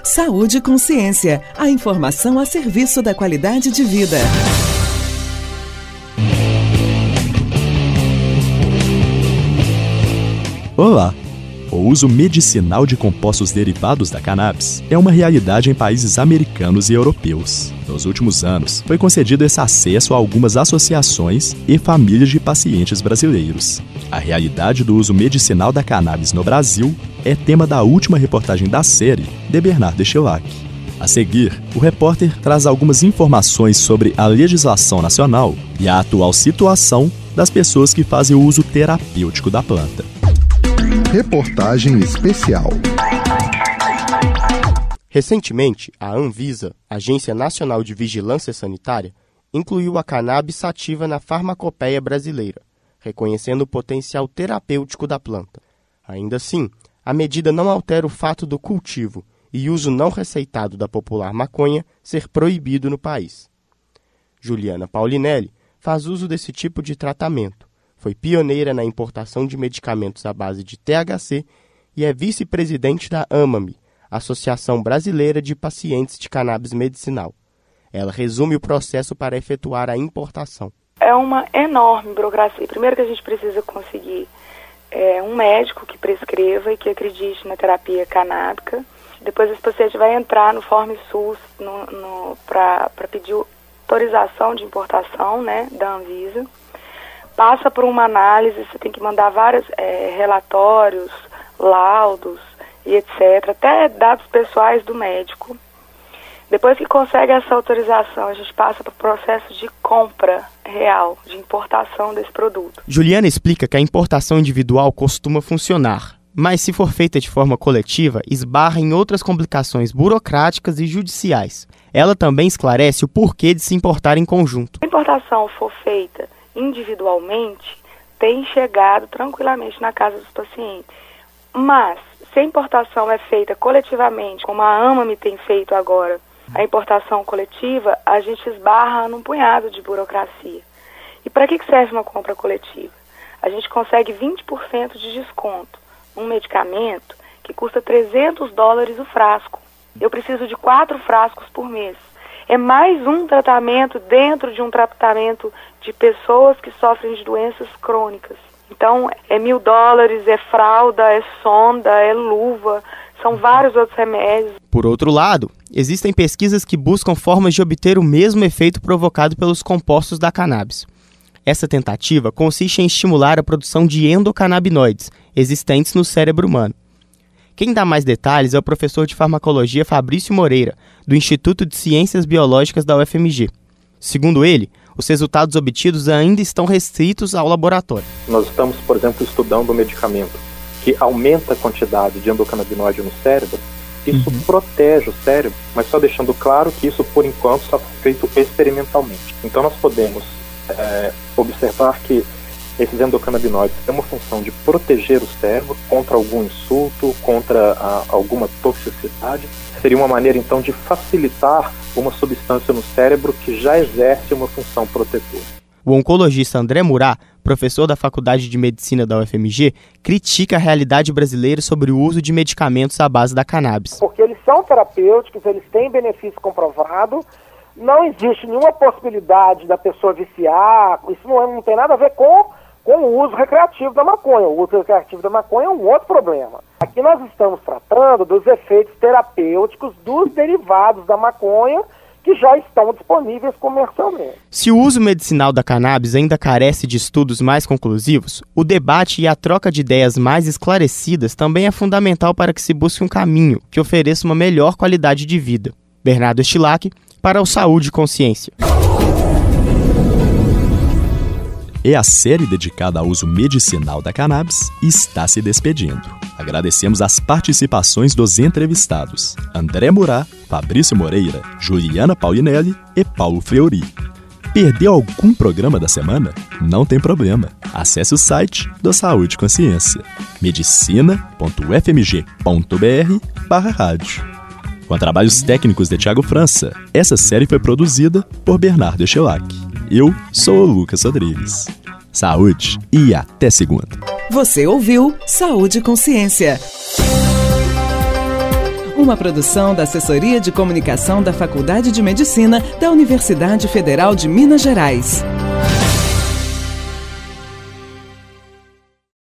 Saúde e Consciência, a informação a serviço da qualidade de vida. Olá! O uso medicinal de compostos derivados da cannabis é uma realidade em países americanos e europeus. Nos últimos anos, foi concedido esse acesso a algumas associações e famílias de pacientes brasileiros. A realidade do uso medicinal da cannabis no Brasil é tema da última reportagem da série de Bernardo Estilac. A seguir, o repórter traz algumas informações sobre a legislação nacional e a atual situação das pessoas que fazem o uso terapêutico da planta. Reportagem especial. Recentemente, a Anvisa, Agência Nacional de Vigilância Sanitária, incluiu a cannabis sativa na farmacopeia brasileira, reconhecendo o potencial terapêutico da planta. Ainda assim, a medida não altera o fato do cultivo e uso não receitado da popular maconha ser proibido no país. Juliana Paulinelli faz uso desse tipo de tratamento. Foi pioneira na importação de medicamentos à base de THC e é vice-presidente da AMAME, Associação Brasileira de Pacientes de Cannabis Medicinal. Ela resume o processo para efetuar a importação. É uma enorme burocracia. Primeiro que a gente precisa conseguir um médico que prescreva e que acredite na terapia canábica. Depois esse paciente vai entrar no Form SUS para pedir autorização de importação, né, da Anvisa. Passa por uma análise, você tem que mandar vários relatórios, laudos e etc., até dados pessoais do médico. Depois que consegue essa autorização, a gente passa para o processo de compra real, de importação desse produto. Juliana explica que a importação individual costuma funcionar, mas se for feita de forma coletiva, esbarra em outras complicações burocráticas e judiciais. Ela também esclarece o porquê de se importar em conjunto. Se a importação for feita individualmente, tem chegado tranquilamente na casa dos pacientes. Mas, se a importação é feita coletivamente, como a AMAME tem feito agora, a importação coletiva, a gente esbarra num punhado de burocracia. E para que serve uma compra coletiva? A gente consegue 20% de desconto num medicamento que custa $300 o frasco. Eu preciso de 4 frascos por mês. É mais um tratamento dentro de um tratamento de pessoas que sofrem de doenças crônicas. Então, é $1.000, é fralda, é sonda, é luva, são vários outros remédios. Por outro lado, existem pesquisas que buscam formas de obter o mesmo efeito provocado pelos compostos da cannabis. Essa tentativa consiste em estimular a produção de endocannabinoides, existentes no cérebro humano. Quem dá mais detalhes é o professor de farmacologia Fabrício Moreira, do Instituto de Ciências Biológicas da UFMG. Segundo ele, os resultados obtidos ainda estão restritos ao laboratório. Nós estamos, por exemplo, estudando um medicamento que aumenta a quantidade de endocannabinoide no cérebro. Isso protege o cérebro, mas só deixando claro que isso, por enquanto, só foi feito experimentalmente. Então nós podemos observar que esses endocannabinoides têm uma função de proteger o cérebro contra algum insulto, contra alguma toxicidade. Seria uma maneira, então, de facilitar uma substância no cérebro que já exerce uma função protetora. O oncologista André Murat, professor da Faculdade de Medicina da UFMG, critica a realidade brasileira sobre o uso de medicamentos à base da cannabis. Porque eles são terapêuticos, eles têm benefício comprovado, não existe nenhuma possibilidade da pessoa viciar, isso não tem nada a ver com o uso recreativo da maconha. O uso recreativo da maconha é um outro problema. Aqui nós estamos tratando dos efeitos terapêuticos dos derivados da maconha que já estão disponíveis comercialmente. Se o uso medicinal da cannabis ainda carece de estudos mais conclusivos, o debate e a troca de ideias mais esclarecidas também é fundamental para que se busque um caminho que ofereça uma melhor qualidade de vida. Bernardo Estilac, para o Saúde e Consciência. E a série dedicada ao uso medicinal da cannabis está se despedindo. Agradecemos as participações dos entrevistados: André Murat, Fabrício Moreira, Juliana Paulinelli e Paulo Fleury. Perdeu algum programa da semana? Não tem problema. Acesse o site do Saúde e Consciência: medicina.fmg.br/rádio. Com trabalhos técnicos de Thiago França, essa série foi produzida por Bernardo Estilac. Eu sou o Lucas Rodrigues. Saúde e até segunda. Você ouviu Saúde e Consciência. Uma produção da Assessoria de Comunicação da Faculdade de Medicina da Universidade Federal de Minas Gerais.